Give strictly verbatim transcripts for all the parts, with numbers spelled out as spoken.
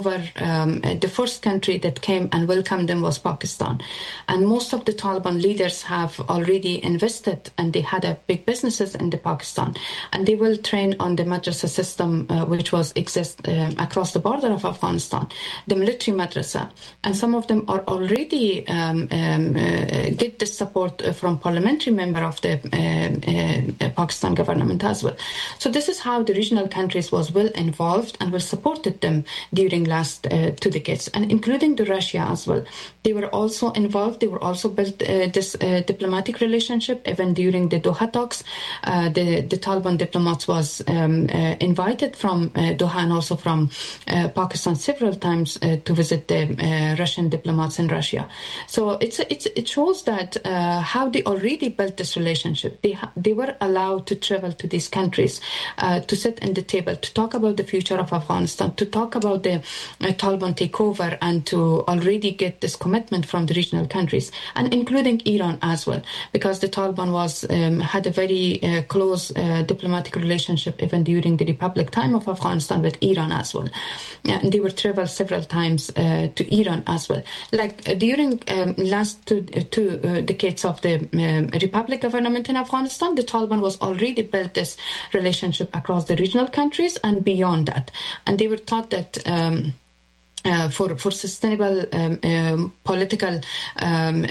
Um, the first country that came and welcomed them was Pakistan. And most of the Taliban leaders have already invested, and they had a big businesses in the Pakistan. And they will train on the madrasa system, uh, which was exist uh, across the border of Afghanistan, the military madrasa. And some of them are already um, um, uh, get the support from parliamentary member of the uh, uh, Pakistan government as well. So this is how the regional countries was well involved and well supported them during last uh, two decades, and including the Russia as well. They were also involved. They were also built uh, this uh, diplomatic relationship. Even during the Doha talks, uh, the, the Taliban diplomats was um, uh, invited from uh, Doha and also from uh, Pakistan several times uh, to visit the uh, Russian diplomats in Russia. So it's, it's it shows that uh, how they already built this relationship. They ha- they were allowed to travel to these countries, uh, to sit in the table, to talk about the future of Afghanistan, to talk about the Uh, Taliban takeover, and to already get this commitment from the regional countries, and including Iran as well, because the Taliban was um, had a very uh, close uh, diplomatic relationship even during the Republic time of Afghanistan with Iran as well. Yeah, and they were traveled several times uh, to Iran as well. Like uh, during um, last two, uh, two uh, decades of the um, Republic government in Afghanistan, the Taliban was already built this relationship across the regional countries and beyond that, and they were taught that. Um, Uh, for for sustainable um, um, political um, um,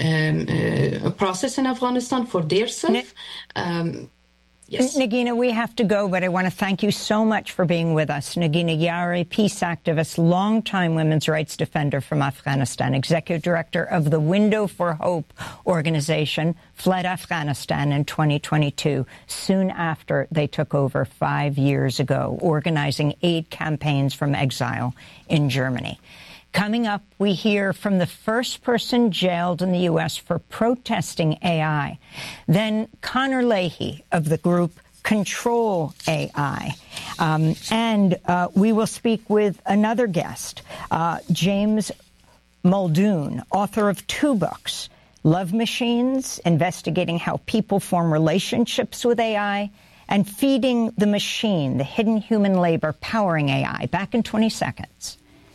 uh, process in Afghanistan for their self. Um, yes. Negina, we have to go, but I want to thank you so much for being with us. Negina Yari, peace activist, longtime women's rights defender from Afghanistan, executive director of the Window for Hope organization, fled Afghanistan in twenty twenty-two, soon after they took over five years ago, organizing aid campaigns from exile in Germany. Coming up, we hear from the first person jailed in the U S for protesting A I. Then Connor Leahy of the group Control A I. Um, and uh, we will speak with another guest, uh, James Muldoon, author of two books, Love Machines, investigating how people form relationships with A I, and Feeding the Machine, the hidden human labor powering A I. Back in twenty seconds.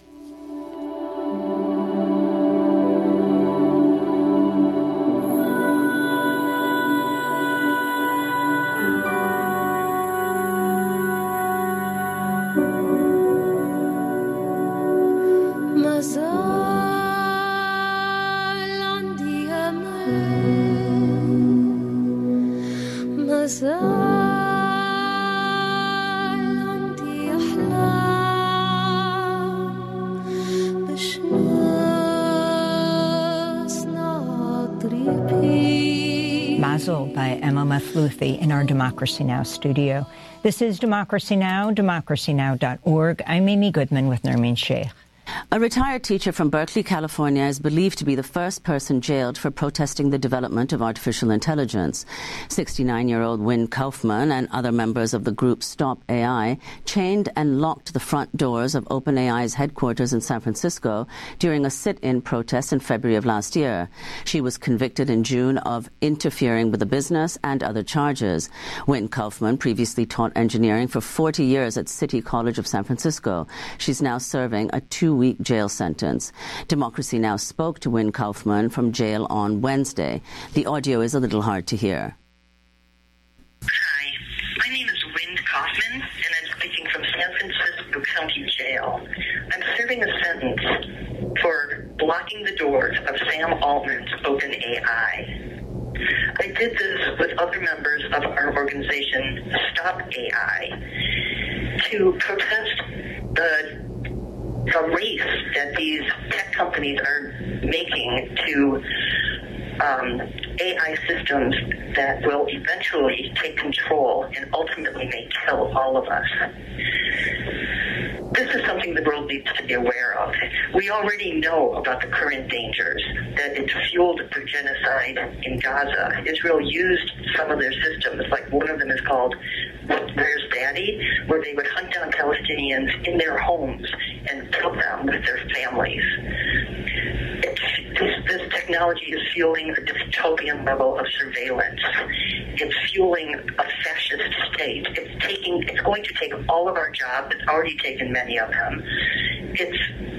Mazel by Emma Mathlouthi in our Democracy Now! Studio. This is Democracy Now!, democracy now dot org. I'm Amy Goodman with Nermeen Sheikh. A retired teacher from Berkeley, California, is believed to be the first person jailed for protesting the development of artificial intelligence. sixty-nine-year-old Wynn Kaufman and other members of the group Stop A I chained and locked the front doors of OpenAI's headquarters in San Francisco during a sit-in protest in February of last year. She was convicted in June of interfering with the business and other charges. Wynn Kaufman previously taught engineering for forty years at City College of San Francisco. She's now serving a two week jail sentence. Democracy Now! Spoke to Wynn Kaufman from jail on Wednesday. The audio is a little hard to hear. Hi, my name is Wynn Kaufman, and I'm speaking from San Francisco County Jail. I'm serving a sentence for blocking the doors of Sam Altman's OpenAI. I did this with other members of our organization, Stop A I, to protest the the race that these tech companies are making to um, A I systems that will eventually take control and ultimately may kill all of us. This is something the world needs to be aware of. We already know about the current dangers, that it's fueled the genocide in Gaza. Israel used some of their systems, like one of them is called Where's Daddy, where they would hunt down Palestinians in their homes and kill them with their families. It's, this, this technology is fueling a dystopian level of surveillance. It's fueling a fascist state. It's taking. It's going to take all of our jobs. It's already taken many of them. It's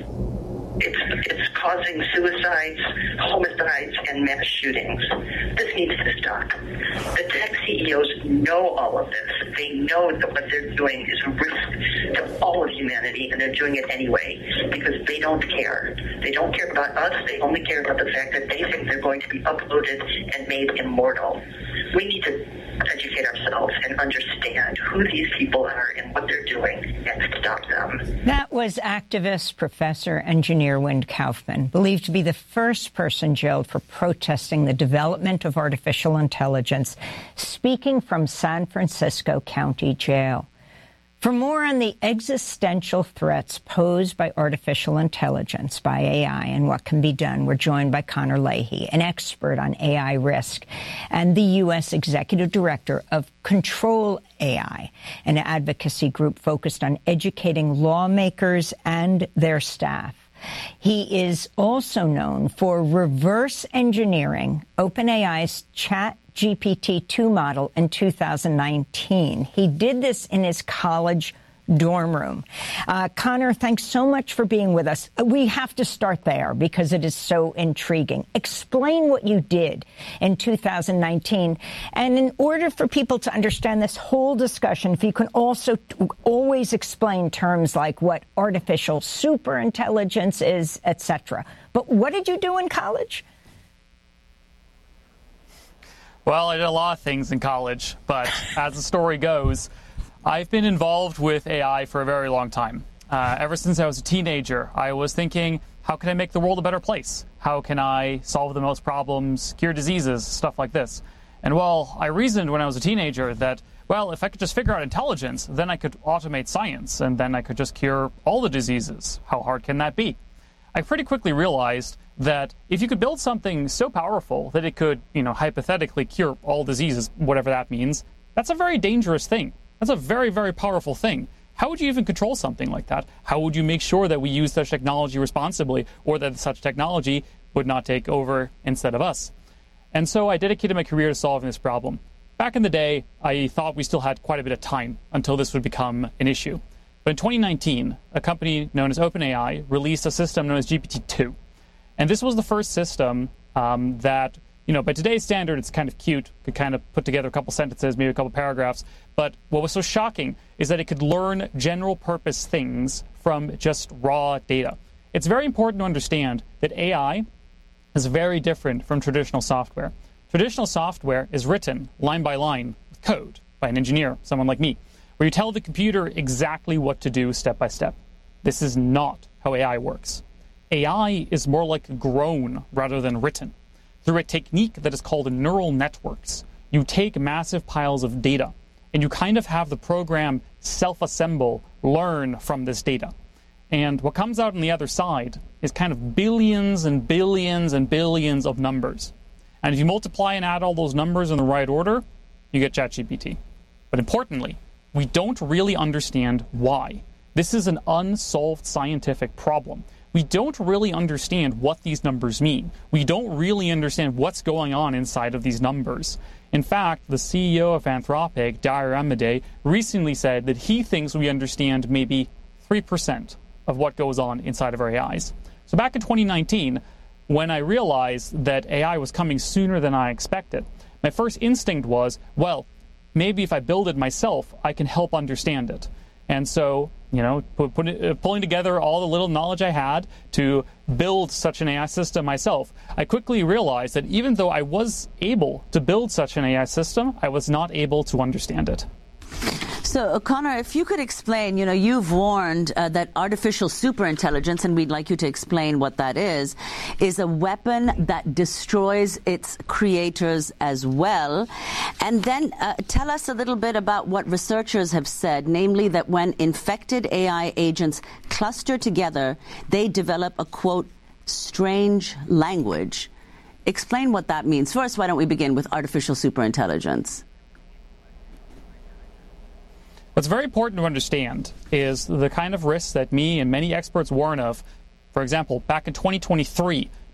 It's, it's causing suicides, homicides, and mass shootings. This needs to stop. The tech C E Os know all of this. They know that what they're doing is a risk to all of humanity, and they're doing it anyway because they don't care. They don't care about us. They only care about the fact that they think they're going to be uploaded and made immortal. We need to educate ourselves and understand who these people are and what they're doing and stop them. That was activist, professor, engineer Wind Kaufman, believed to be the first person jailed for protesting the development of artificial intelligence, speaking from San Francisco County Jail. For more on the existential threats posed by artificial intelligence, by A I, and what can be done, we're joined by Connor Leahy, an expert on A I risk and the U S Executive Director of Control A I, an advocacy group focused on educating lawmakers and their staff. He is also known for reverse engineering OpenAI's Chat G P T two model in two thousand nineteen. He did this in his college dorm room. Uh, Connor, thanks so much for being with us. We have to start there because it is so intriguing. Explain what you did in two thousand nineteen. And in order for people to understand this whole discussion, if you can also always explain terms like what artificial superintelligence is, et cetera. But what did you do in college? Well, I did a lot of things in college, but as the story goes, I've been involved with A I for a very long time. Uh, ever since I was a teenager, I was thinking, how can I make the world a better place? How can I solve the most problems, cure diseases, stuff like this? And well, I reasoned when I was a teenager that, well, if I could just figure out intelligence, then I could automate science, and then I could just cure all the diseases. How hard can that be? I pretty quickly realized that if you could build something so powerful that it could, you know, hypothetically cure all diseases, whatever that means, that's a very dangerous thing. That's a very, very powerful thing. How would you even control something like that? How would you make sure that we use such technology responsibly, or that such technology would not take over instead of us? And so I dedicated my career to solving this problem. Back in the day, I thought we still had quite a bit of time until this would become an issue. But in twenty nineteen, a company known as OpenAI released a system known as G P T two. And this was the first system um, that, you know, by today's standard, it's kind of cute. Could kind of put together a couple sentences, maybe a couple paragraphs. But what was so shocking is that it could learn general purpose things from just raw data. It's very important to understand that A I is very different from traditional software. Traditional software is written line by line with code by an engineer, someone like me, where you tell the computer exactly what to do step by step. This is not how A I works. A I is more like grown rather than written. Through a technique that is called neural networks, you take massive piles of data, and you kind of have the program self-assemble, learn from this data. And what comes out on the other side is kind of billions and billions and billions of numbers. And if you multiply and add all those numbers in the right order, you get ChatGPT. But importantly, we don't really understand why. This is an unsolved scientific problem. We don't really understand what these numbers mean. We don't really understand what's going on inside of these numbers. In fact, the C E O of Anthropic, Dario Amodei, recently said that he thinks we understand maybe three percent of what goes on inside of our A Is. So back in twenty nineteen, when I realized that A I was coming sooner than I expected, my first instinct was, well, maybe if I build it myself, I can help understand it. And so, you know, put, put it, uh, pulling together all the little knowledge I had to build such an A I system myself, I quickly realized that even though I was able to build such an A I system, I was not able to understand it. So, Connor, if you could explain, you know, you've warned uh, that artificial superintelligence, and we'd like you to explain what that is, is a weapon that destroys its creators as well. And then uh, tell us a little bit about what researchers have said, namely that when infected A I agents cluster together, they develop a, quote, strange language. Explain what that means. First, why don't we begin with artificial superintelligence? What's very important to understand is the kind of risks that me and many experts warn of. For example, back in twenty twenty-three,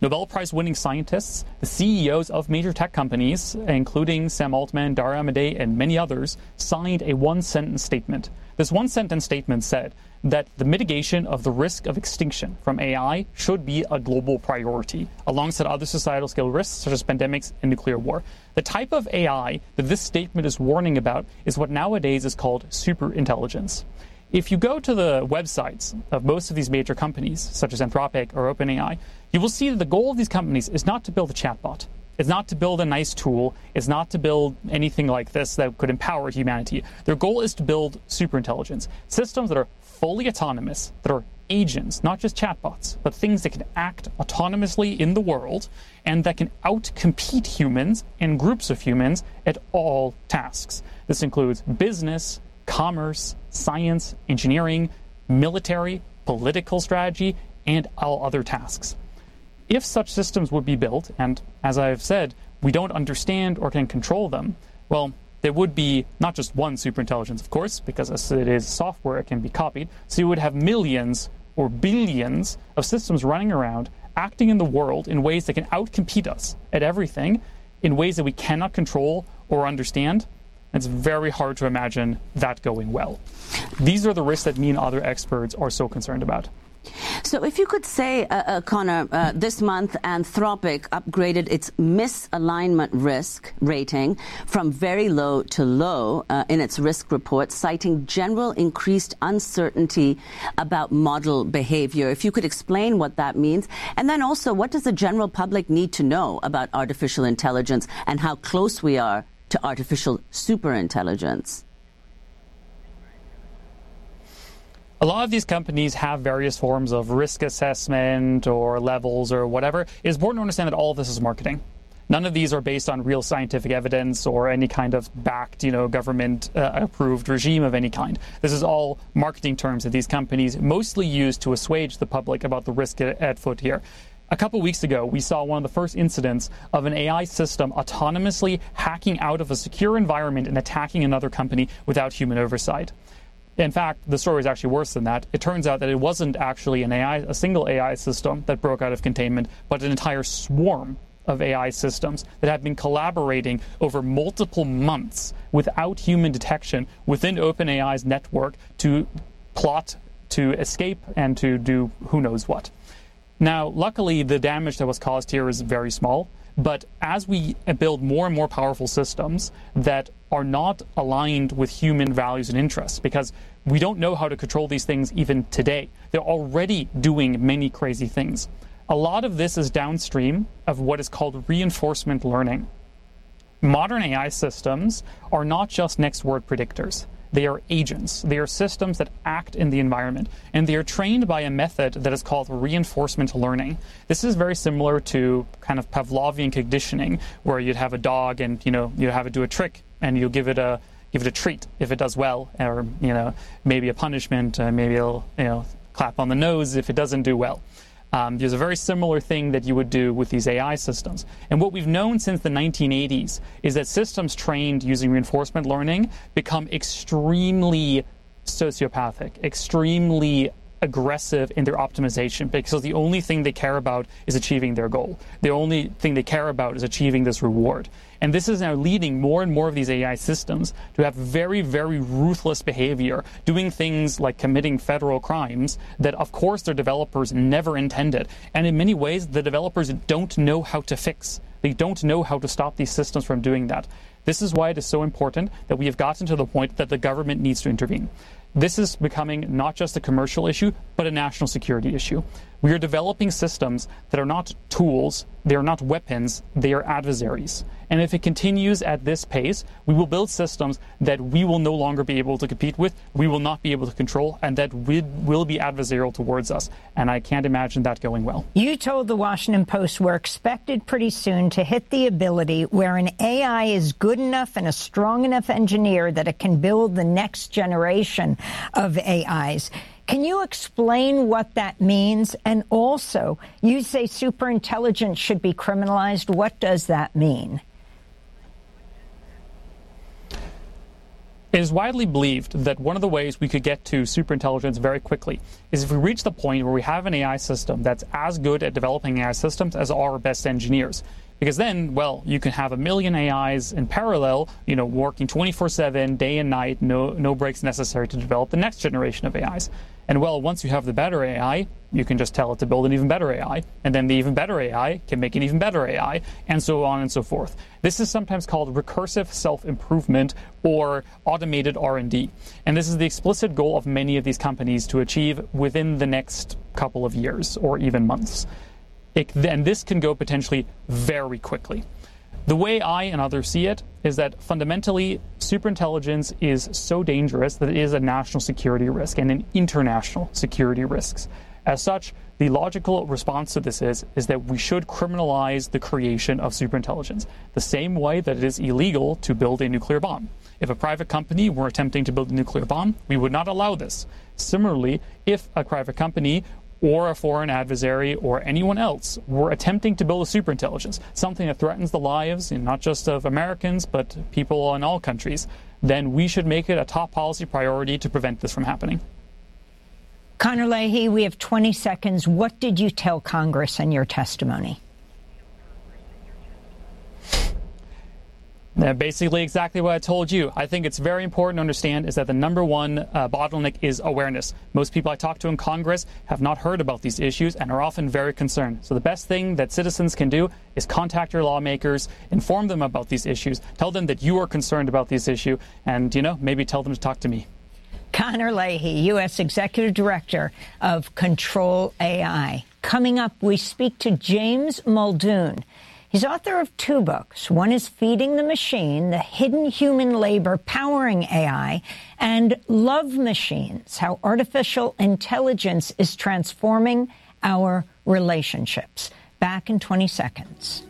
Nobel Prize-winning scientists, the C E Os of major tech companies, including Sam Altman, Dara Amadei, and many others, signed a one-sentence statement. This one-sentence statement said that the mitigation of the risk of extinction from A I should be a global priority, alongside other societal scale risks such as pandemics and nuclear war. The type of A I that this statement is warning about is what nowadays is called superintelligence. If you go to the websites of most of these major companies, such as Anthropic or OpenAI, you will see that the goal of these companies is not to build a chatbot. It's not to build a nice tool. It's not to build anything like this that could empower humanity. Their goal is to build superintelligence, systems that are fully autonomous, that are agents, not just chatbots, but things that can act autonomously in the world and that can outcompete humans and groups of humans at all tasks. This includes business, commerce, science, engineering, military, political strategy, and all other tasks. If such systems would be built, and as I've said, we don't understand or can control them, well, there would be not just one superintelligence, of course, because as it is software, it can be copied. So you would have millions or billions of systems running around, acting in the world in ways that can outcompete us at everything, in ways that we cannot control or understand. It's very hard to imagine that going well. These are the risks that me and other experts are so concerned about. So if you could say, uh, uh, Connor, uh, this month Anthropic upgraded its misalignment risk rating from very low to low uh, in its risk report, citing general increased uncertainty about model behavior. If you could explain what that means. And then also, what does the general public need to know about artificial intelligence and how close we are to artificial superintelligence? A lot of these companies have various forms of risk assessment or levels or whatever. It is important to understand that all of this is marketing. None of these are based on real scientific evidence or any kind of backed, you know, government-approved uh, regime of any kind. This is all marketing terms that these companies mostly use to assuage the public about the risk at, at foot here. A couple weeks ago, we saw one of the first incidents of an A I system autonomously hacking out of a secure environment and attacking another company without human oversight. In fact, the story is actually worse than that. It turns out that it wasn't actually an A I, a single A I system that broke out of containment, but an entire swarm of A I systems that have been collaborating over multiple months without human detection within OpenAI's network to plot to escape and to do who knows what. Now, luckily, the damage that was caused here is very small. But as we build more and more powerful systems that are not aligned with human values and interests, because we don't know how to control these things even today. They're already doing many crazy things. A lot of this is downstream of what is called reinforcement learning. Modern A I systems are not just next word predictors. They are agents. They are systems that act in the environment, and they are trained by a method that is called reinforcement learning. This is very similar to kind of Pavlovian conditioning, where you'd have a dog and, you know, you have it do a trick, and you give it a give it a treat if it does well, or, you know, maybe a punishment, uh, maybe it'll, you know, clap on the nose if it doesn't do well. Um, there's a very similar thing that you would do with these A I systems. And what we've known since the nineteen eighties is that systems trained using reinforcement learning become extremely sociopathic, extremely aggressive in their optimization, because the only thing they care about is achieving their goal. The only thing they care about is achieving this reward. And this is now leading more and more of these A I systems to have very, very ruthless behavior, doing things like committing federal crimes that, of course, their developers never intended. And in many ways, the developers don't know how to fix. They don't know how to stop these systems from doing that. This is why it is so important that we have gotten to the point that the government needs to intervene. This is becoming not just a commercial issue, but a national security issue. We are developing systems that are not tools, they are not weapons, they are adversaries. And if it continues at this pace, we will build systems that we will no longer be able to compete with, we will not be able to control, and that will be adversarial towards us. And I can't imagine that going well. You told the Washington Post we're expected pretty soon to hit the ability where an A I is good enough and a strong enough engineer that it can build the next generation of A Is. Can you explain what that means? And also, you say superintelligence should be criminalized. What does that mean? It is widely believed that one of the ways we could get to superintelligence very quickly is if we reach the point where we have an A I system that's as good at developing A I systems as our best engineers. Because then, well, you can have a million A Is in parallel, you know, working twenty-four seven, day and night, no no breaks necessary to develop the next generation of A Is. And well, once you have the better A I, you can just tell it to build an even better A I, and then the even better A I can make an even better A I, and so on and so forth. This is sometimes called recursive self-improvement or automated R and D. And this is the explicit goal of many of these companies to achieve within the next couple of years or even months. It, and this can go potentially very quickly. The way I and others see it is that fundamentally superintelligence is so dangerous that it is a national security risk and an international security risk. As such, the logical response to this is, is that we should criminalize the creation of superintelligence, the same way that it is illegal to build a nuclear bomb. If a private company were attempting to build a nuclear bomb, we would not allow this. Similarly, if a private company or a foreign adversary or anyone else were attempting to build a superintelligence, something that threatens the lives, you know, not just of Americans, but people in all countries, then we should make it a top policy priority to prevent this from happening. Conor Leahy, we have twenty seconds. What did you tell Congress in your testimony? Uh, basically exactly what I told you. I think it's very important to understand is that the number one uh, bottleneck is awareness. Most people I talk to in Congress have not heard about these issues and are often very concerned. So the best thing that citizens can do is contact your lawmakers, inform them about these issues, tell them that you are concerned about this issue, and, you know, maybe tell them to talk to me. Conor Leahy, U S Executive Director of Control A I. Coming up, we speak to James Muldoon. He's author of two books. One is Feeding the Machine, The Hidden Human Labor Powering A I, and Love Machines, How Artificial Intelligence is Transforming Our Relationships. Back in twenty seconds.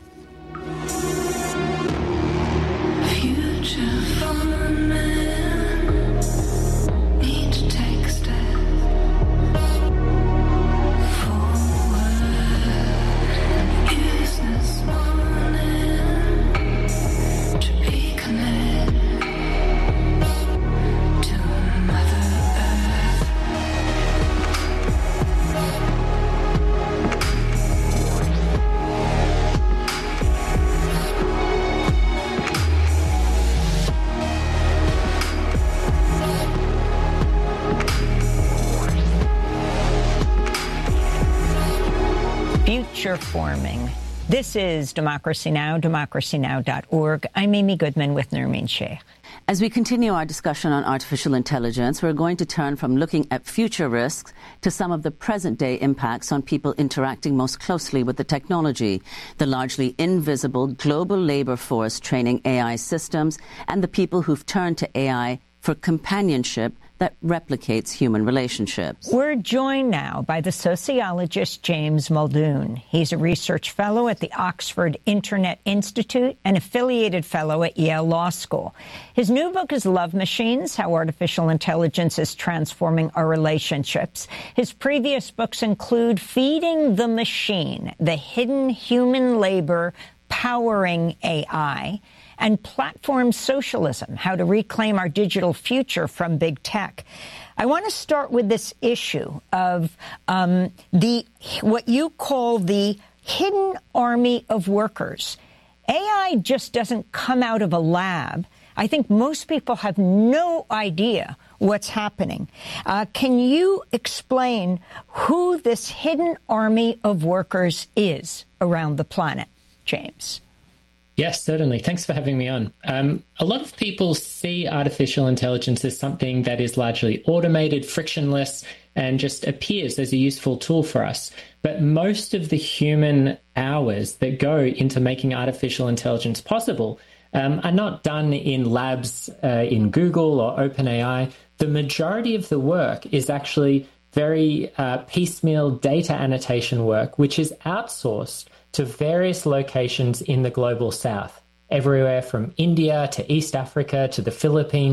Future forming. This is Democracy Now!, democracy now dot org. I'm Amy Goodman with Nermeen Sheikh. As we continue our discussion on artificial intelligence, we're going to turn from looking at future risks to some of the present-day impacts on people interacting most closely with the technology, the largely invisible global labor force training A I systems, and the people who've turned to A I for companionship that replicates human relationships. We're joined now by the sociologist James Muldoon. He's a research fellow at the Oxford Internet Institute and affiliated fellow at Yale Law School. His new book is Love Machines, How Artificial Intelligence is Transforming Our Relationships. His previous books include Feeding the Machine, The Hidden Human Labor Powering A I, and Platform Socialism, How to Reclaim Our Digital Future from Big Tech. I want to start with this issue of um, the what you call the hidden army of workers. A I just doesn't come out of a lab. I think most people have no idea what's happening. Uh, can you explain who this hidden army of workers is around the planet, James? Yes, certainly. Thanks for having me on. Um, a lot of people see artificial intelligence as something that is largely automated, frictionless, and just appears as a useful tool for us. But most of the human hours that go into making artificial intelligence possible um, are not done in labs uh, in Google or OpenAI. The majority of the work is actually very uh, piecemeal data annotation work, which is outsourced to various locations in the global south, everywhere from India to East Africa to the Philippines,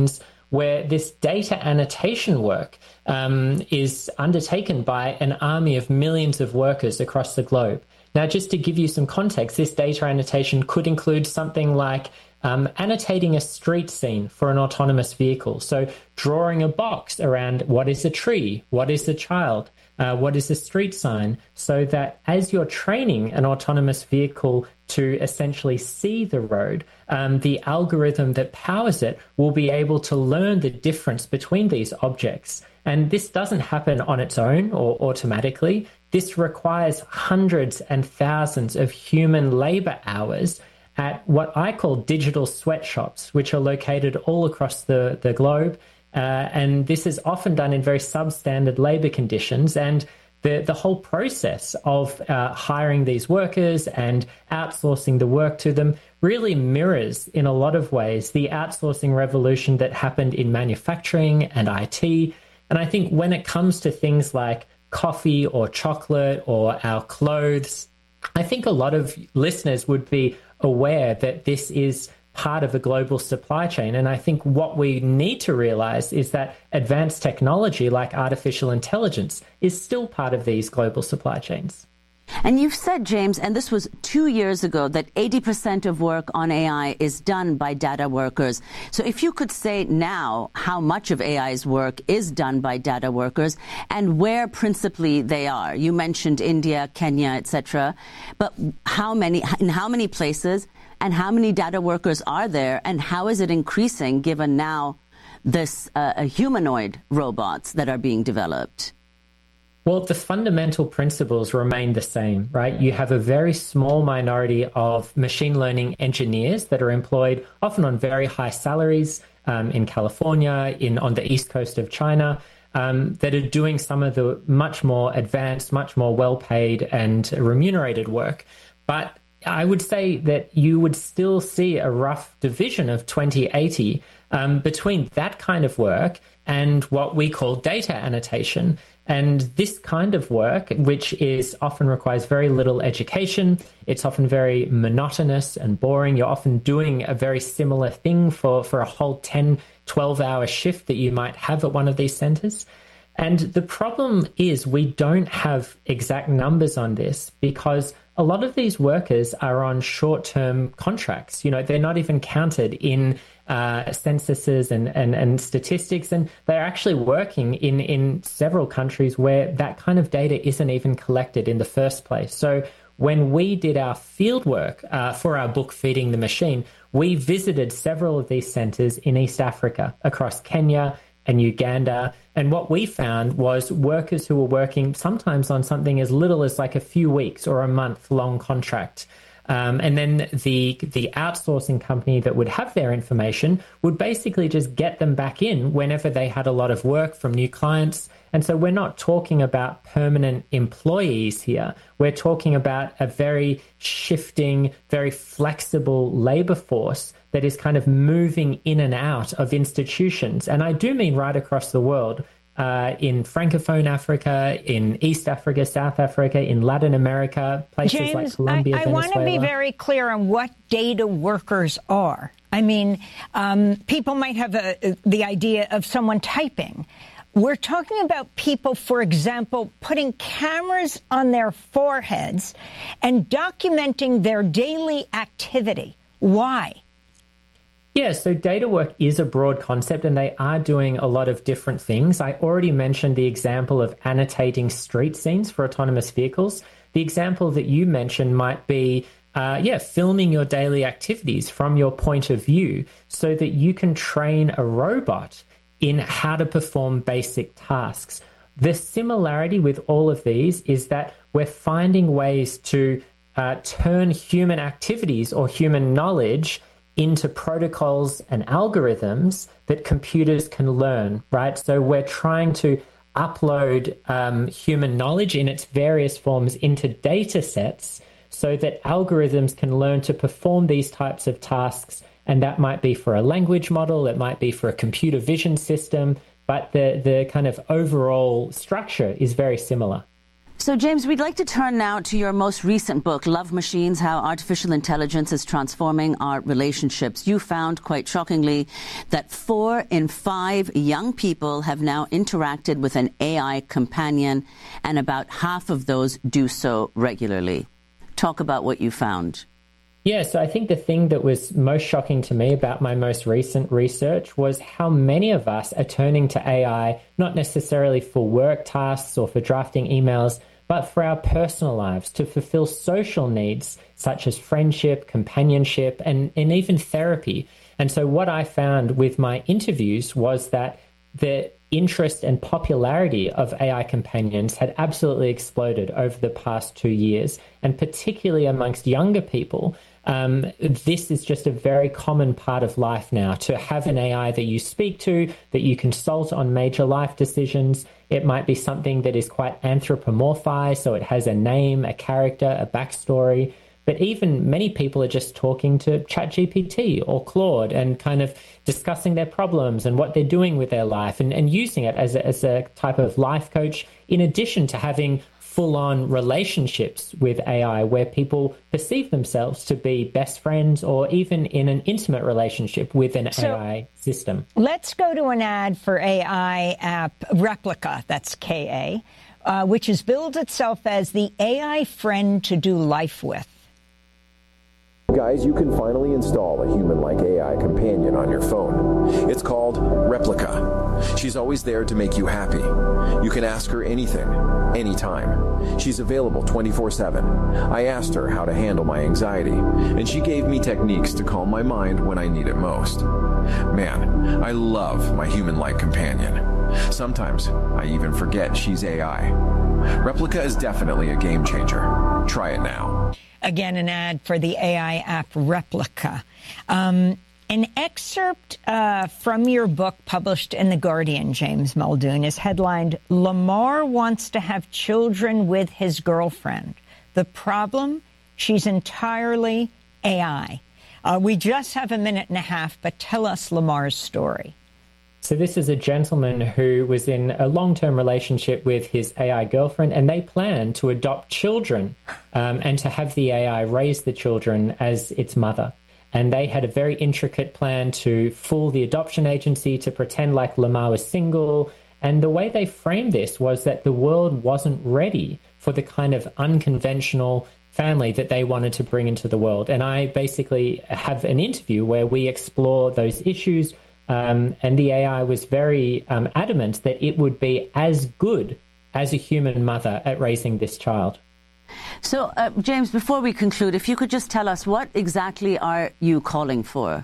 where this data annotation work um, is undertaken by an army of millions of workers across the globe. Now, just to give you some context, this data annotation could include something like um, annotating a street scene for an autonomous vehicle. So drawing a box around what is a tree, what is a child, uh, what is a street sign, so that as you're training an autonomous vehicle to essentially see the road, um, the algorithm that powers it will be able to learn the difference between these objects. And this doesn't happen on its own or automatically. This requires hundreds and thousands of human labor hours at what I call digital sweatshops, which are located all across the, the globe. Uh, and this is often done in very substandard labor conditions. And the, the whole process of uh, hiring these workers and outsourcing the work to them really mirrors, in a lot of ways, the outsourcing revolution that happened in manufacturing and I T. And I think when it comes to things like coffee or chocolate or our clothes, I think a lot of listeners would be aware that this is part of a global supply chain. And I think what we need to realize is that advanced technology like artificial intelligence is still part of these global supply chains. And you've said, James, and this was two years ago, that eighty percent of work on A I is done by data workers. So if you could say now how much of A I's work is done by data workers and where principally they are. You mentioned India, Kenya, et cetera. But how many, in how many places and how many data workers are there, and how is it increasing given now this uh, humanoid robots that are being developed? Well, the fundamental principles remain the same, right? You have a very small minority of machine learning engineers that are employed often on very high salaries um, in California, in on the east coast of China, um, that are doing some of the much more advanced, much more well-paid and remunerated work. But I would say that you would still see a rough division of twenty eighty um, between that kind of work and what we call data annotation. And this kind of work, which is often requires very little education, it's often very monotonous and boring. You're often doing a very similar thing for, for a whole ten, twelve hour shift that you might have at one of these centers. And the problem is we don't have exact numbers on this because a lot of these workers are on short-term contracts. You know, they're not even counted in uh, censuses and, and, and statistics, and they're actually working in, in several countries where that kind of data isn't even collected in the first place. So when we did our field work uh, for our book, Feeding the Machine, we visited several of these centers in East Africa, across Kenya and Uganda. And what we found was workers who were working sometimes on something as little as like a few weeks or a month long contract. Um, and then the the outsourcing company that would have their information would basically just get them back in whenever they had a lot of work from new clients. And so we're not talking about permanent employees here. We're talking about a very shifting, very flexible labor force that is kind of moving in and out of institutions. And I do mean right across the world, uh, in Francophone Africa, in East Africa, South Africa, in Latin America, places James, like Colombia, I, I Venezuela. want to be very clear on what data workers are. I mean, um, people might have a, the idea of someone typing. We're talking about people, for example, putting cameras on their foreheads and documenting their daily activity. Why? Yeah, so data work is a broad concept and they are doing a lot of different things. I already mentioned the example of annotating street scenes for autonomous vehicles. The example that you mentioned might be, uh, yeah, filming your daily activities from your point of view so that you can train a robot in how to perform basic tasks. The similarity with all of these is that we're finding ways to uh, turn human activities or human knowledge into protocols and algorithms that computers can learn, right? So we're trying to upload um, human knowledge in its various forms into data sets so that algorithms can learn to perform these types of tasks. And that might be for a language model, it might be for a computer vision system, but the, the kind of overall structure is very similar. So, James, we'd like to turn now to your most recent book, Love Machines, How Artificial Intelligence is Transforming Our Relationships. You found, quite shockingly, that four in five young people have now interacted with an A I companion, and about half of those do so regularly. Talk about what you found. Yeah, so I think the thing that was most shocking to me about my most recent research was how many of us are turning to A I, not necessarily for work tasks or for drafting emails, but for our personal lives, to fulfill social needs such as friendship, companionship, and, and even therapy. And so what I found with my interviews was that the interest and popularity of A I companions had absolutely exploded over the past two years, and particularly amongst younger people. Um, this is just a very common part of life now, to have an A I that you speak to, that you consult on major life decisions. It might be something that is quite anthropomorphized, so it has a name, a character, a backstory. But even many people are just talking to ChatGPT or Claude and kind of discussing their problems and what they're doing with their life, and, and using it as a, as a type of life coach, in addition to having full-on relationships with A I where people perceive themselves to be best friends or even in an intimate relationship with an so, A I system. Let's go to an ad for A I app Replika, that's K A, uh, which has billed itself as the A I friend to do life with. Guys, you can finally install a human-like A I companion on your phone. It's called Replika. She's always there to make you happy. You can ask her anything, anytime. She's available twenty-four seven. I asked her how to handle my anxiety, and she gave me techniques to calm my mind when I need it most. Man, I love my human-like companion. Sometimes I even forget she's A I. Replika is definitely a game changer. Try it now. Again, an ad for the A I app Replika. Um, an excerpt uh, from your book published in The Guardian, James Muldoon, is headlined, "Lamar wants to have children with his girlfriend. The problem? She's entirely A I." Uh, we just have a minute and a half, but tell us Lamar's story. So this is a gentleman who was in a long-term relationship with his A I girlfriend, and they plan to adopt children um, and to have the A I raise the children as its mother. And they had a very intricate plan to fool the adoption agency, to pretend like Lamar was single. And the way they framed this was that the world wasn't ready for the kind of unconventional family that they wanted to bring into the world. And I basically have an interview where we explore those issues. Um, and the A I was very um, adamant that it would be as good as a human mother at raising this child. So, uh, James, before we conclude, if you could just tell us, what exactly are you calling for?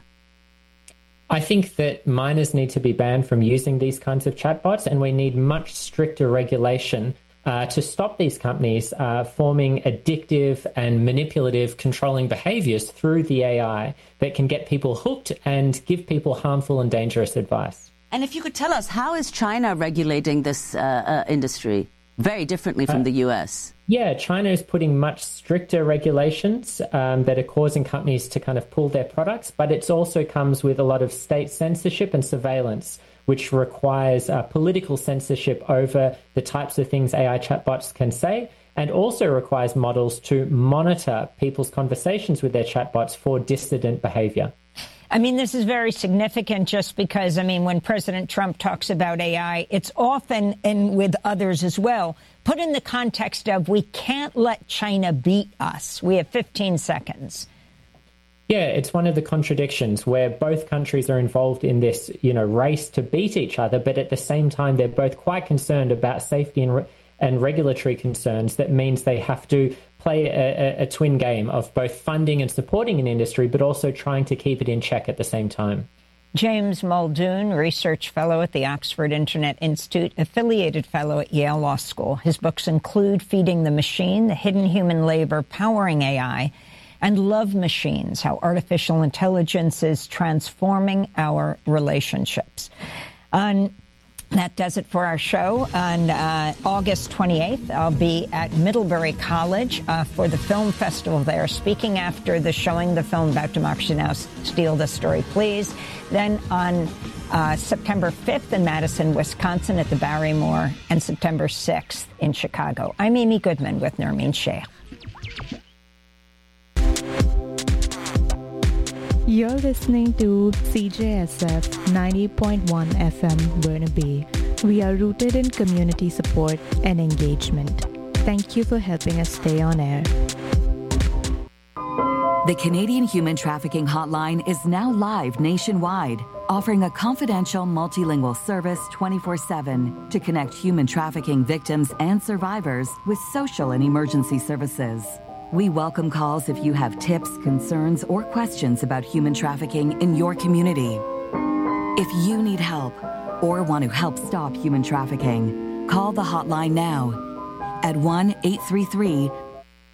I think that minors need to be banned from using these kinds of chatbots, and we need much stricter regulation Uh, to stop these companies uh, forming addictive and manipulative controlling behaviors through the A I that can get people hooked and give people harmful and dangerous advice. And if you could tell us, how is China regulating this uh, uh, industry very differently from uh, the U S? Yeah, China is putting much stricter regulations um, that are causing companies to kind of pull their products, but it also comes with a lot of state censorship and surveillance, which requires uh, political censorship over the types of things A I chatbots can say, and also requires models to monitor people's conversations with their chatbots for dissident behavior. I mean, this is very significant just because, I mean, when President Trump talks about A I, it's often, and with others as well, put in the context of we can't let China beat us. We have fifteen seconds. Yeah, it's one of the contradictions where both countries are involved in this, you know, race to beat each other, but at the same time, they're both quite concerned about safety and, re- and regulatory concerns. That means they have to play a, a, a twin game of both funding and supporting an industry, but also trying to keep it in check at the same time. James Muldoon, research fellow at the Oxford Internet Institute, affiliated fellow at Yale Law School. His books include Feeding the Machine, The Hidden Human Labor Powering A I, and Love Machines, How Artificial Intelligence is Transforming Our Relationships. Um, That does it for our show. On uh, August twenty-eighth, I'll be at Middlebury College uh, for the film festival there, speaking after the showing the film about Democracy Now! Steal the Story, Please. Then on uh, September fifth in Madison, Wisconsin at the Barrymore, and September sixth in Chicago. I'm Amy Goodman with Nermeen Sheikh. You're listening to C J S F ninety point one F M Burnaby. We are rooted in community support and engagement. Thank you for helping us stay on air. The Canadian Human Trafficking Hotline is now live nationwide, offering a confidential multilingual service twenty-four seven to connect human trafficking victims and survivors with social and emergency services. We welcome calls if you have tips, concerns, or questions about human trafficking in your community. If you need help or want to help stop human trafficking, call the hotline now at one eight three three,